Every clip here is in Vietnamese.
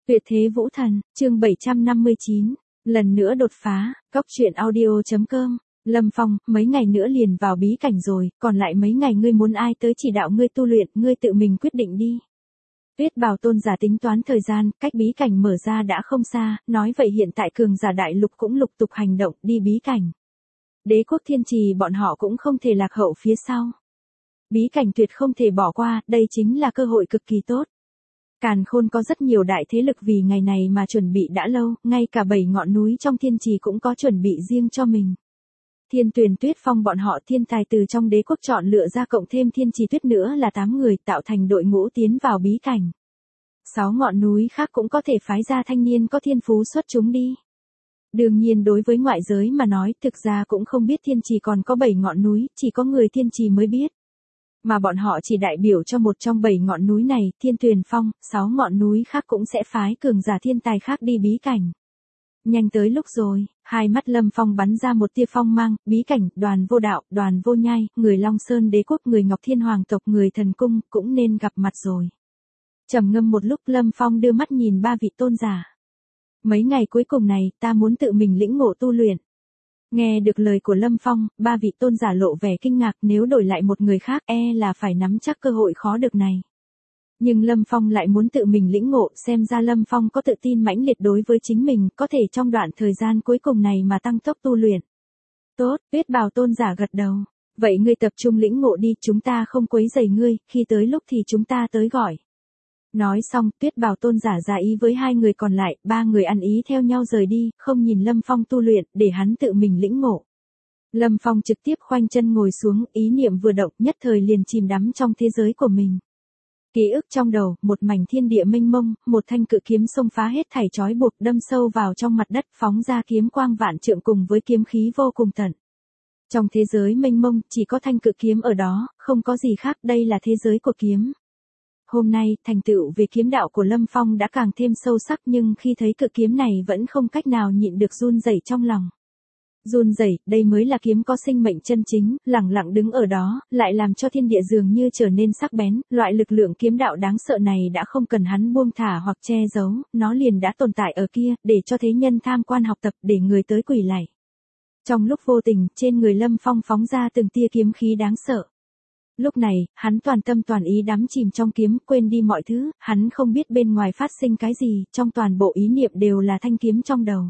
Tuyệt thế vũ thần, chương 759, lần nữa đột phá, Cóc truyện audio.com. Lâm Phong, mấy ngày nữa liền vào bí cảnh rồi, còn lại mấy ngày ngươi muốn ai tới chỉ đạo ngươi tu luyện, ngươi tự mình quyết định đi. Tuyết Bào Tôn giả tính toán thời gian, cách bí cảnh mở ra đã không xa, nói vậy hiện tại cường giả đại lục cũng lục tục hành động đi bí cảnh. Đế quốc Thiên Trì bọn họ cũng không thể lạc hậu phía sau. Bí cảnh tuyệt không thể bỏ qua, đây chính là cơ hội cực kỳ tốt. Càn Khôn có rất nhiều đại thế lực vì ngày này mà chuẩn bị đã lâu, ngay cả 7 ngọn núi trong Thiên Trì cũng có chuẩn bị riêng cho mình. Thiên Tuyền Tuyết Phong bọn họ thiên tài từ trong đế quốc chọn lựa ra cộng thêm Thiên Trì Tuyết nữa là 8 người tạo thành đội ngũ tiến vào bí cảnh. 6 ngọn núi khác cũng có thể phái ra thanh niên có thiên phú xuất chúng đi. Đương nhiên đối với ngoại giới mà nói thực ra cũng không biết Thiên Trì còn có 7 ngọn núi, chỉ có người Thiên Trì mới biết. Mà bọn họ chỉ đại biểu cho một trong 7 ngọn núi này, Thiên Tuyền Phong, 6 ngọn núi khác cũng sẽ phái cường giả thiên tài khác đi bí cảnh. Nhanh tới lúc rồi, hai mắt Lâm Phong bắn ra một tia phong mang, bí cảnh, Đoàn Vô Đạo, Đoàn Vô Nhai, người Long Sơn Đế Quốc, người Ngọc Thiên Hoàng tộc, người Thần Cung, cũng nên gặp mặt rồi. Trầm ngâm một lúc Lâm Phong đưa mắt nhìn ba vị tôn giả. Mấy ngày cuối cùng này, ta muốn tự mình lĩnh ngộ tu luyện. Nghe được lời của Lâm Phong, ba vị tôn giả lộ vẻ kinh ngạc, nếu đổi lại một người khác là phải nắm chắc cơ hội khó được này. Nhưng Lâm Phong lại muốn tự mình lĩnh ngộ, xem ra Lâm Phong có tự tin mãnh liệt đối với chính mình, có thể trong đoạn thời gian cuối cùng này mà tăng tốc tu luyện. Tốt, Tuyết Bào tôn giả gật đầu. Vậy ngươi tập trung lĩnh ngộ đi, chúng ta không quấy rầy ngươi, khi tới lúc thì chúng ta tới gọi. Nói xong, Tuyết Bào tôn giả ra ý với hai người còn lại, ba người ăn ý theo nhau rời đi, không nhìn Lâm Phong tu luyện, để hắn tự mình lĩnh ngộ. Lâm Phong trực tiếp khoanh chân ngồi xuống, ý niệm vừa động, nhất thời liền chìm đắm trong thế giới của mình. Ký ức trong đầu, một mảnh thiên địa mênh mông, một thanh cự kiếm xông phá hết thảy trói buộc, đâm sâu vào trong mặt đất, phóng ra kiếm quang vạn trượng cùng với kiếm khí vô cùng tận. Trong thế giới mênh mông, chỉ có thanh cự kiếm ở đó, không có gì khác, đây là thế giới của kiếm. Hôm nay, thành tựu về kiếm đạo của Lâm Phong đã càng thêm sâu sắc, nhưng khi thấy cự kiếm này vẫn không cách nào nhịn được run rẩy trong lòng. Run rẩy, đây mới là kiếm có sinh mệnh chân chính, lẳng lặng đứng ở đó, lại làm cho thiên địa dường như trở nên sắc bén, loại lực lượng kiếm đạo đáng sợ này đã không cần hắn buông thả hoặc che giấu, nó liền đã tồn tại ở kia, để cho thế nhân tham quan học tập, để người tới quỳ lạy. Trong lúc vô tình, trên người Lâm Phong phóng ra từng tia kiếm khí đáng sợ. Lúc này, hắn toàn tâm toàn ý đắm chìm trong kiếm, quên đi mọi thứ, hắn không biết bên ngoài phát sinh cái gì, trong toàn bộ ý niệm đều là thanh kiếm trong đầu.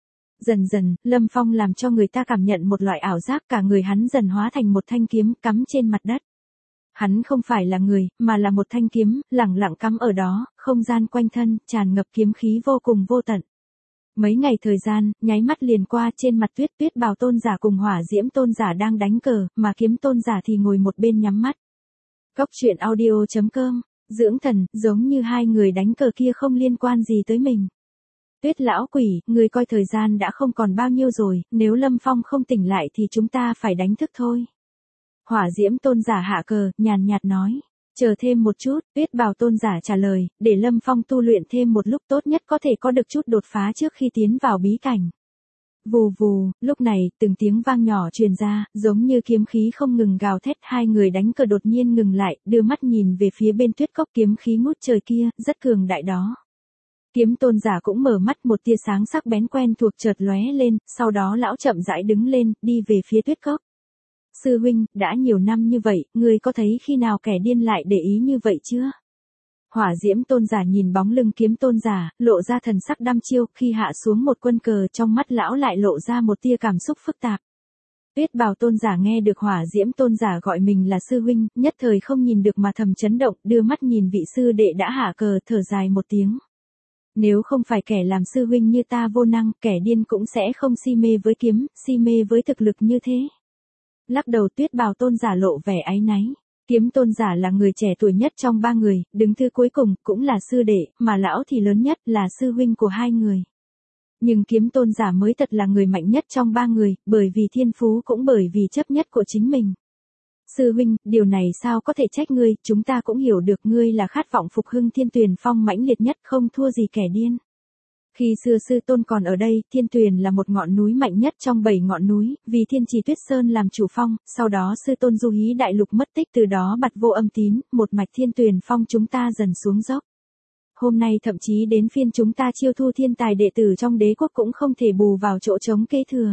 Dần dần, Lâm Phong làm cho người ta cảm nhận một loại ảo giác, cả người hắn dần hóa thành một thanh kiếm cắm trên mặt đất. Hắn không phải là người, mà là một thanh kiếm, lẳng lặng cắm ở đó, không gian quanh thân, tràn ngập kiếm khí vô cùng vô tận. Mấy ngày thời gian, nháy mắt liền qua, trên mặt Tuyết Bào tôn giả cùng Hỏa Diễm tôn giả đang đánh cờ, mà Kiếm tôn giả thì ngồi một bên nhắm mắt. Cóc truyện audio.com, dưỡng thần, giống như hai người đánh cờ kia không liên quan gì tới mình. Tuyết lão quỷ, người coi thời gian đã không còn bao nhiêu rồi, nếu Lâm Phong không tỉnh lại thì chúng ta phải đánh thức thôi. Hỏa Diễm tôn giả hạ cờ, nhàn nhạt nói. Chờ thêm một chút, Tuyết Bào tôn giả trả lời, để Lâm Phong tu luyện thêm một lúc tốt nhất có thể có được chút đột phá trước khi tiến vào bí cảnh. Vù vù, lúc này, từng tiếng vang nhỏ truyền ra, giống như kiếm khí không ngừng gào thét, hai người đánh cờ đột nhiên ngừng lại, đưa mắt nhìn về phía bên tuyết cốc kiếm khí ngút trời kia, rất cường đại đó. Kiếm tôn giả cũng mở mắt, một tia sáng sắc bén quen thuộc chợt lóe lên, sau đó lão chậm rãi đứng lên, đi về phía tuyết cốc. Sư huynh, đã nhiều năm như vậy, ngươi có thấy khi nào kẻ điên lại để ý như vậy chưa? Hỏa Diễm tôn giả nhìn bóng lưng Kiếm tôn giả, lộ ra thần sắc đăm chiêu, khi hạ xuống một quân cờ trong mắt lão lại lộ ra một tia cảm xúc phức tạp. Tuyết Bào tôn giả nghe được Hỏa Diễm tôn giả gọi mình là sư huynh, nhất thời không nhìn được mà thầm chấn động, đưa mắt nhìn vị sư đệ đã hạ cờ, thở dài một tiếng. Nếu không phải kẻ làm sư huynh như ta vô năng, kẻ điên cũng sẽ không si mê với kiếm, si mê với thực lực như thế. Lắc đầu Tuyết Bào tôn giả lộ vẻ áy náy. Kiếm tôn giả là người trẻ tuổi nhất trong ba người, đứng thứ cuối cùng, cũng là sư đệ, mà lão thì lớn nhất, là sư huynh của hai người. Nhưng Kiếm tôn giả mới thật là người mạnh nhất trong ba người, bởi vì thiên phú cũng bởi vì chấp nhất của chính mình. Sư huynh, điều này sao có thể trách ngươi, chúng ta cũng hiểu được ngươi là khát vọng phục hưng Thiên Tuyền Phong mãnh liệt nhất, không thua gì kẻ điên. Khi xưa sư tôn còn ở đây, Thiên Tuyền là một ngọn núi mạnh nhất trong 7 ngọn núi, vì Thiên Trì Tuyết Sơn làm chủ phong, sau đó sư tôn du hí đại lục mất tích, từ đó bặt vô âm tín, một mạch Thiên Tuyền Phong chúng ta dần xuống dốc. hôm nay thậm chí đến phiên chúng ta chiêu thu thiên tài đệ tử trong đế quốc cũng không thể bù vào chỗ trống kế thừa.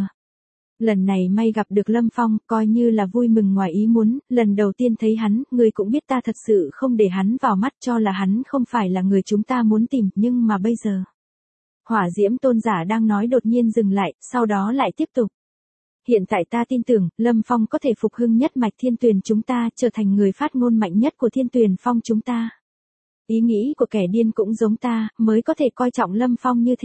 Lần này may gặp được Lâm Phong, coi như là vui mừng ngoài ý muốn, lần đầu tiên thấy hắn, ngươi cũng biết ta thật sự không để hắn vào mắt, cho là hắn không phải là người chúng ta muốn tìm, nhưng mà bây giờ. Hỏa Diễm Tôn giả đang nói đột nhiên dừng lại, sau đó lại tiếp tục. Hiện tại ta tin tưởng, Lâm Phong có thể phục hưng nhất mạch Thiên Tuyền chúng ta, trở thành người phát ngôn mạnh nhất của Thiên Tuyền Phong chúng ta. Ý nghĩ của kẻ điên cũng giống ta, mới có thể coi trọng Lâm Phong như thế.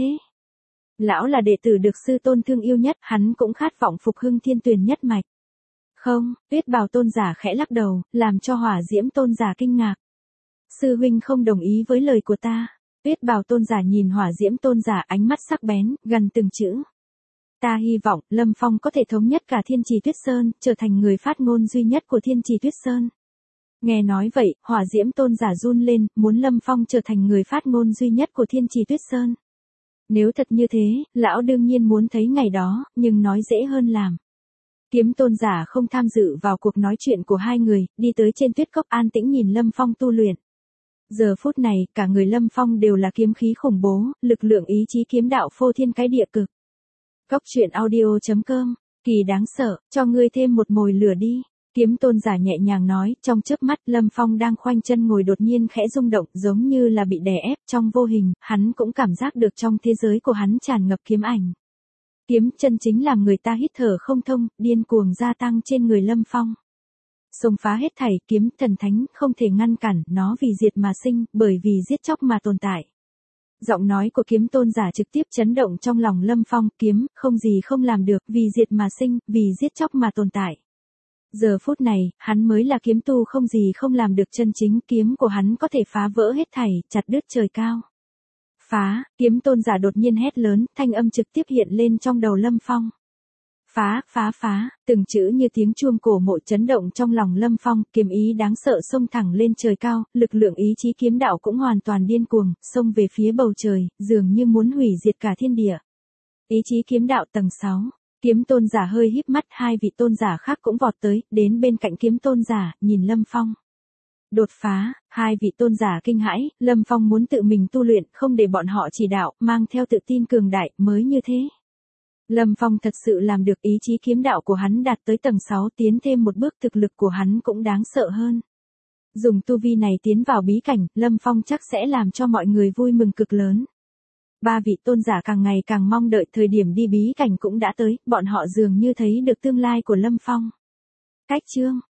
Lão là đệ tử được sư tôn thương yêu nhất, hắn cũng khát vọng phục hưng Thiên Tuyền nhất mạch. Không, Tuyết Bào Tôn giả khẽ lắc đầu, làm cho Hỏa Diễm Tôn giả kinh ngạc. Sư huynh không đồng ý với lời của ta. Tuyết Bào Tôn giả nhìn Hỏa Diễm Tôn giả ánh mắt sắc bén, gần từng chữ. Ta hy vọng Lâm Phong có thể thống nhất cả Thiên Trì Tuyết Sơn, trở thành người phát ngôn duy nhất của Thiên Trì Tuyết Sơn. Nghe nói vậy, Hỏa Diễm Tôn giả run lên, muốn Lâm Phong trở thành người phát ngôn duy nhất của Thiên Trì Tuyết Sơn. Nếu thật như thế, lão đương nhiên muốn thấy ngày đó, nhưng nói dễ hơn làm. Kiếm Tôn giả không tham dự vào cuộc nói chuyện của hai người, đi tới trên tuyết cốc an tĩnh nhìn Lâm Phong tu luyện. Giờ phút này, cả người Lâm Phong đều là kiếm khí khủng bố, lực lượng ý chí kiếm đạo phô thiên cái địa cực. Cốc truyện audio.com, kỳ đáng sợ, cho ngươi thêm một mồi lửa đi. Kiếm Tôn giả nhẹ nhàng nói, trong chớp mắt Lâm Phong đang khoanh chân ngồi đột nhiên khẽ rung động, giống như là bị đè ép trong vô hình, hắn cũng cảm giác được trong thế giới của hắn tràn ngập kiếm ảnh. Kiếm chân chính làm người ta hít thở không thông, điên cuồng gia tăng trên người Lâm Phong. Xông phá hết thảy, kiếm thần thánh không thể ngăn cản, nó vì diệt mà sinh, bởi vì giết chóc mà tồn tại. Giọng nói của Kiếm Tôn giả trực tiếp chấn động trong lòng Lâm Phong, kiếm, không gì không làm được, vì diệt mà sinh, vì giết chóc mà tồn tại. Giờ phút này, hắn mới là kiếm tu không gì không làm được chân chính, kiếm của hắn có thể phá vỡ hết thảy, chặt đứt trời cao. Phá, Kiếm Tôn giả đột nhiên hét lớn, thanh âm trực tiếp hiện lên trong đầu Lâm Phong. Phá, phá, phá, từng chữ như tiếng chuông cổ mộ chấn động trong lòng Lâm Phong, kiếm ý đáng sợ xông thẳng lên trời cao, lực lượng ý chí kiếm đạo cũng hoàn toàn điên cuồng, xông về phía bầu trời, dường như muốn hủy diệt cả thiên địa. Ý chí kiếm đạo tầng 6. Kiếm Tôn giả hơi híp mắt, hai vị tôn giả khác cũng vọt tới, đến bên cạnh Kiếm Tôn giả, nhìn Lâm Phong. Đột phá, hai vị tôn giả kinh hãi, Lâm Phong muốn tự mình tu luyện, không để bọn họ chỉ đạo, mang theo tự tin cường đại, mới như thế. Lâm Phong thật sự làm được, ý chí kiếm đạo của hắn đạt tới tầng 6, tiến thêm một bước, thực lực của hắn cũng đáng sợ hơn. Dùng tu vi này tiến vào bí cảnh, Lâm Phong chắc sẽ làm cho mọi người vui mừng cực lớn. Ba vị tôn giả càng ngày càng mong đợi, thời điểm đi bí cảnh cũng đã tới, bọn họ dường như thấy được tương lai của Lâm Phong. Cách chương